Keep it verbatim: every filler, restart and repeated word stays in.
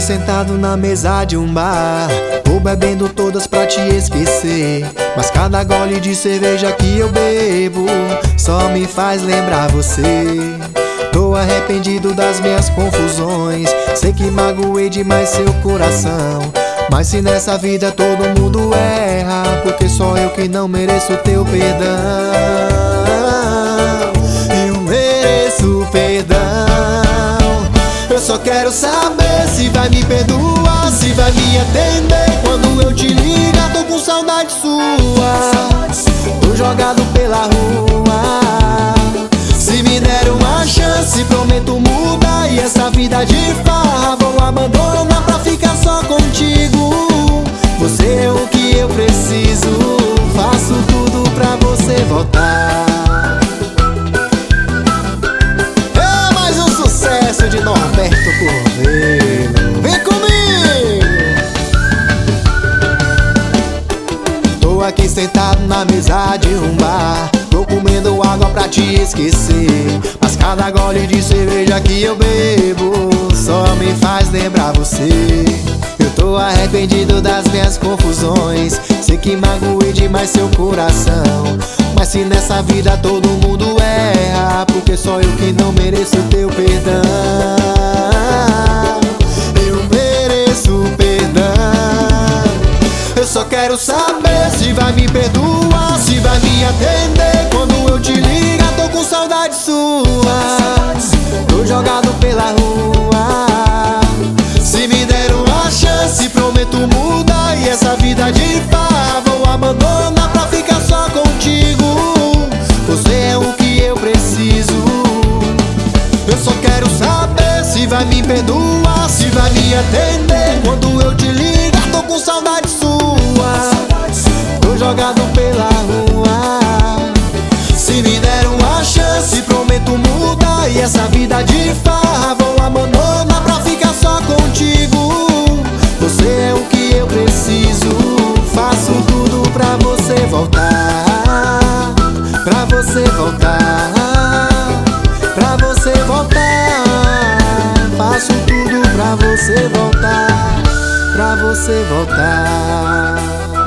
sentado na mesa de um bar, tô bebendo todas pra te esquecer. Mas cada gole de cerveja que eu bebo só me faz lembrar você. Tô arrependido das minhas confusões, sei que magoei demais seu coração. Mas se nessa vida todo mundo erra, porque só eu que não mereço teu perdão. Eu mereço perdão. Eu só quero saber se vai me perdoar, se vai me atender quando eu te ligar. Tô com saudade sua, tô jogado pela rua. Se me der uma chance, prometo mudar, e essa vida de farra vou abandonar pra ficar só contigo. Você é o que eu preciso, faço tudo pra você voltar. É mais um sucesso de Norberto Cordeiro. Vem comigo! Tô aqui sentado na mesa de um bar, tô comendo água pra te esquecer. Mas cada gole de cerveja que eu bebo só me faz lembrar você. Eu tô arrependido das minhas confusões, sei que magoei demais seu coração. Mas se nessa vida todo mundo erra, porque só eu que não mereço teu perdão. Eu mereço perdão. Eu só quero saber se vai me perdoar, se vai me atender quando eu te ligar. Tô com saudade sua, tô jogado pela rua. Se me der uma chance, prometo mudar, e essa vida de farra vou abandonar pra ficar só contigo. Você é o que eu preciso. Eu só quero saber se vai me perdoar, se vai me atender quando eu te ligar. Tô com saudade sua, tô jogado pela rua. Se me der uma chance, prometo mudar, e essa vida de farra vou abandonar pra ficar só contigo. Você é o que eu preciso, faço tudo pra você voltar. Pra você voltar, pra você voltar. Faço tudo pra você voltar, pra você voltar.